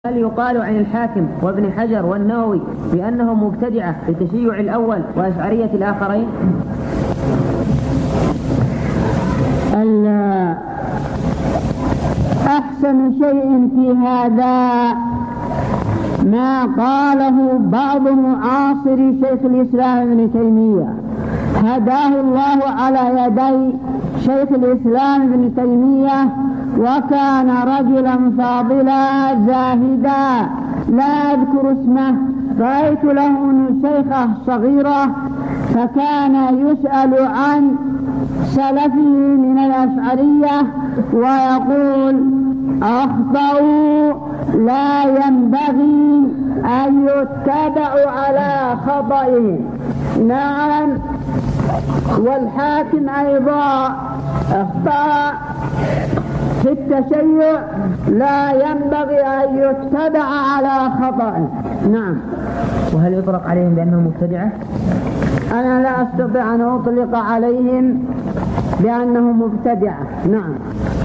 هل يقال عن الحاكم وابن حجر والنووي بأنهم مبتدعة لتشيع الأول وأشعرية الآخرين؟ أحسن شيء في هذا ما قاله بعض معاصري شيخ الإسلام ابن تيمية، هداه الله على يدي شيخ الإسلام ابن تيمية، وكان رجلا فاضلا زاهدا لا أذكر اسمه. رأيت له شيخة صغيرة فكان يسأل عن سلفه من الأشعرية ويقول: أخطأوا، لا ينبغي أن يتبعوا على خطئهم. نعم، والحاكم أيضا أخطأ في التشيع، لا ينبغي أن يتبع على خطئه. نعم. وهل يطلق عليهم بأنهم مبتدعة؟ أنا لا أستطيع أن أطلق عليهم بأنهم مبتدعة. نعم.